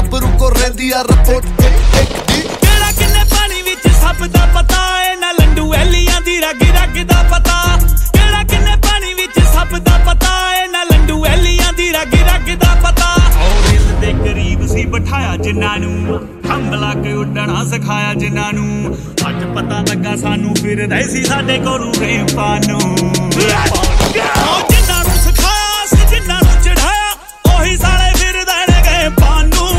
ਗੱਭਰੂ ਕੋ ਰਹਿੰਦੀ ਆ ਰਿਪੋਰਟ ਇੱਕ ਦੀ। ਕਿਹੜਾ ਕਿੰਨੇ ਪਾਣੀ ਵਿੱਚ ਸੱਪ ਦਾ ਪਤਾ ਏ ਨਾ ਲੰਡੂ ਐਲੀਆਂ ਦੀ ਰਗ ਰਗ ਦਾ ਪਤਾ। ਕਿਹੜਾ ਕਿੰਨੇ ਪਾਣੀ ਵਿੱਚ ਸੱਪ ਦਾ ਪਤਾ ਏ ਨਾ ਲੰਡੂ ਐਲੀਆਂ ਦੀ ਰਗ ਰਗ ਦਾ ਪਤਾ। ਔਰ ਦੇ ਕਰੀਬ ਸੀ ਬਿਠਾਇਆ ਜਿਨ੍ਹਾਂ ਨੂੰ ਹੰਬਲਾ ਕੇ ਉੱਡਣਾ ਸਿਖਾਇਆ ਜਿਨ੍ਹਾਂ ਨੂੰ। ਅੱਜ ਪਤਾ ਲੱਗਾ ਸਾਨੂੰ ਫਿਰਦੇ ਸੀ ਸਾਡੇ ਕੋਲੋਂ ਰੇਪਾਂ ਨੂੰ।